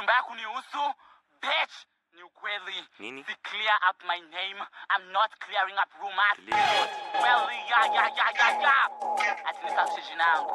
Mchumba kunihusu, bitch. Ni ukweli. Nini? Si clear up my name. I'm not clearing up rumors. Well, yeah. Ati nisafishe jina yangu.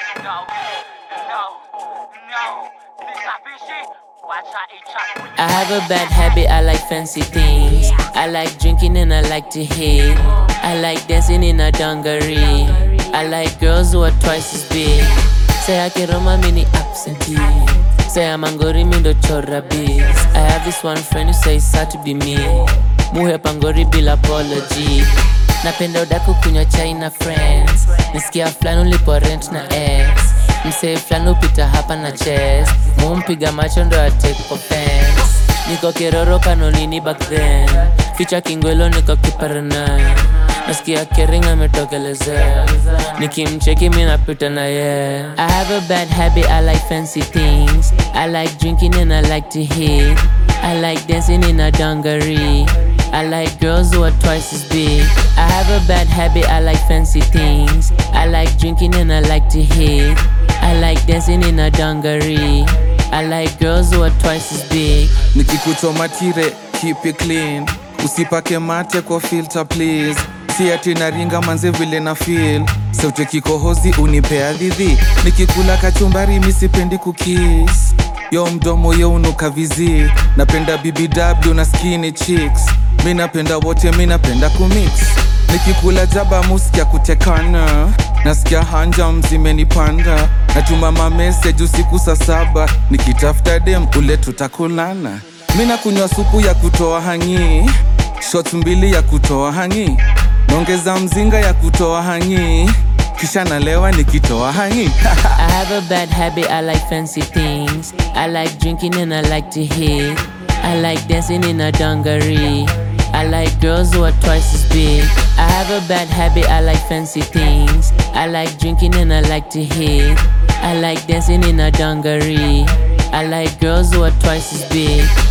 No. Sisafishi. Wacha ichafu. I have a bad habit, I like fancy things. I like drinking and I like to hit. I like dancing in a dungaree. I like girls who are twice as big. Say I can roma mini absentee. Say I'm angori mindo chora biz. I have this one friend who says sad to be me. Muhe pangori bila apology. Napenda udaku kunywa chai na friends. Nisikia flani ulipo rent na ex. Msee flani upita hapa na chest. Mumpiga macho ndo atake offense. Niko kiroro kanonini back then. Ficha kingwelo niko kiparana. Nasikia kering ametokelezea. Nikimcheki mimi napita na ye. I have a bad habit, I like fancy things. I like drinking and I like to hit. I like dancing in a dungaree. I like girls who are twice as big. I have a bad habit, I like fancy things. I like drinking and I like to hit. I like dancing in a dungaree. I like girls who are twice as big. Nikikutomatire, keep it clean. Usipake mate kwa filter please. Si ati naringa manze vile na feel. Sauti kikohozi unipea dhidhi. Nikikula kachumbari misipendi kukiss. Yo mdomo yo unuka vizi. Napenda BBW na skinny chicks. Mi napenda wote, mi napenda kumix. Nikikula jaba musikia kutekana. Nasikia hanja mzimenipanda. Natuma mamessage usiku saa 7. Nikitafuta dem ule tutakulana. Mina kunywa supu ya kutoa hangi. Shots 2 ya kutoa hangi. Nongeza mzinga ya kutoa hangi. Kisha nalewa nikitoa hangi. I have a bad habit, I like fancy things. I like drinking and I like to hit. I like dancing in a dungaree. I like girls who are twice as big. I have a bad habit, I like fancy things. I like drinking and I like to hit. I like dancing in a dungaree. I like girls who are twice as big.